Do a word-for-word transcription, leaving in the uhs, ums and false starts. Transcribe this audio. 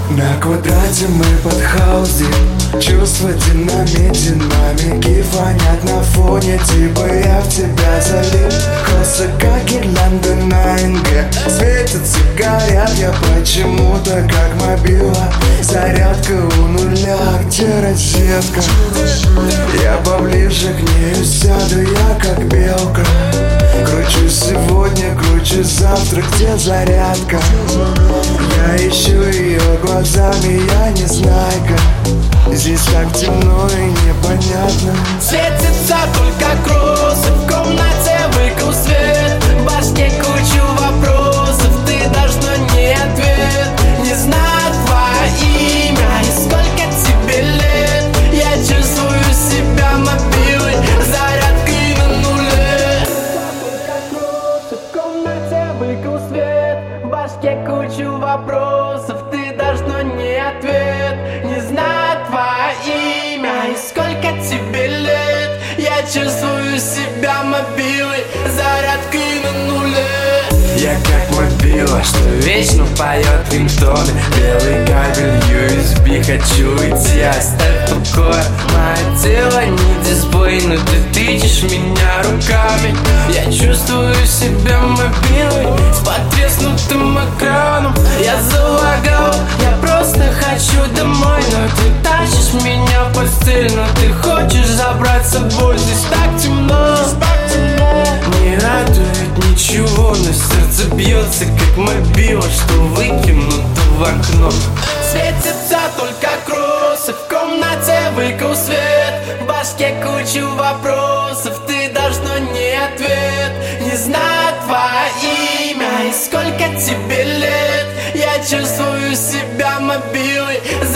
На квадрате мы под хаус-дип. Чувства динамит, динамики фонят на фоне. Типа я в тебя залип. Косы как гирлянды на НГ. Светятся, горят я почему-то как мобила. Зарядка у нуля, где розетка? Я поближе к ней сяду, я как белка. Кручу сегодня, кручу завтра, где зарядка? Я ищу ее глазами, я не знайка. Здесь так темно и непонятно. Светится только кроссы, в комнате выкл свет. В башке кучу вопросов, ты должна не ответ. Не знаю твое имя и сколько тебе лет. Я чувствую себя мобилой, зарядкой на нуле. В комнате выкл свет. В башке кучу вопросов, ты должна не ответ. Не знаю твое имя и сколько тебе лет. Я чувствую себя мобилой, зарядкой на нуле. Я как мобила, что вечно поет рингтоны. Белый кабель ю эс би, хочу идти, оставь в покое мое тело, не дисплей, но ты тычешь меня руками. Я чувствую себя мобилой с потреснутым экраном. Я залагал, я просто хочу домой, но ты тащишь меня в постель. Но ты хочешь забрать с собой, здесь так темно. Не радует ничего, но сердце бьется как мобила, что выкинуто в окно. Светится только кроссы, в комнате выкл свет. В башке кучу вопросов, ты должна не ответ. Не знаю твое имя и сколько тебе лет. Я чувствую себя мобилой,